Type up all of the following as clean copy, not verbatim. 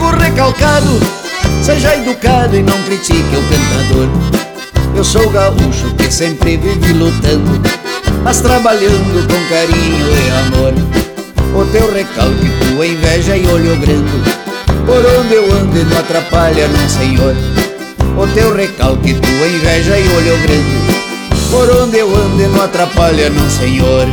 amigo recalcado, seja educado e não critique o cantador. Eu sou gaúcho que sempre vive lutando, mas trabalhando com carinho e amor. O teu recalque, tua inveja e olho grande, por onde eu ando não atrapalha, não senhor. O teu recalque, tua inveja e olho grande, por onde eu ando não atrapalha, não senhor.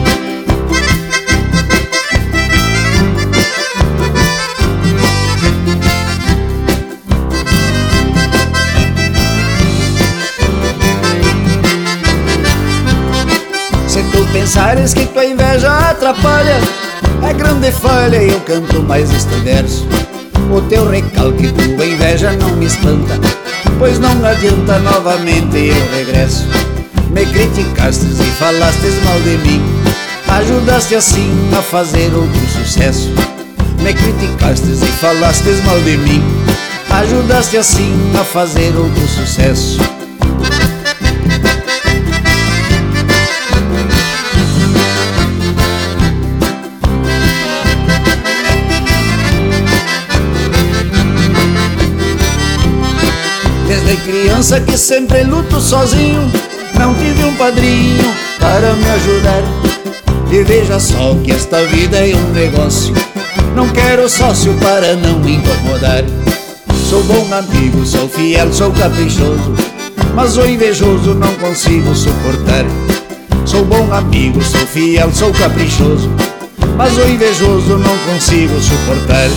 Se tu pensares que tua inveja atrapalha, é grande falha e eu canto mais este verso. O teu recalque, tua inveja não me espanta, pois não adianta, novamente eu regresso. Me criticastes e falastes mal de mim, ajudaste assim a fazer outro sucesso. Me criticastes e falastes mal de mim, ajudaste assim a fazer outro sucesso. Desde criança que sempre luto sozinho, não tive um padrinho para me ajudar. E veja só que esta vida é um negócio, não quero sócio para não me incomodar. Sou bom amigo, sou fiel, sou caprichoso, mas o invejoso não consigo suportar. Sou bom amigo, sou fiel, sou caprichoso, mas o invejoso não consigo suportar.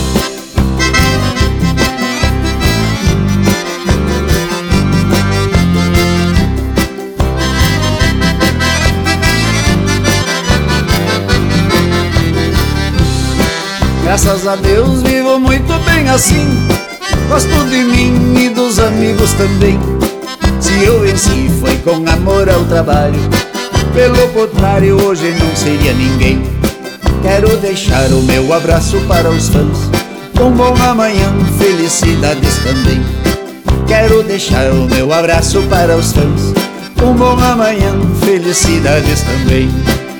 Graças a Deus vivo muito bem assim, gosto de mim e dos amigos também. Se eu venci foi com amor ao trabalho, pelo contrário hoje não seria ninguém. Quero deixar o meu abraço para os fãs, um bom amanhã, felicidades também. Quero deixar o meu abraço para os fãs, um bom amanhã, felicidades também.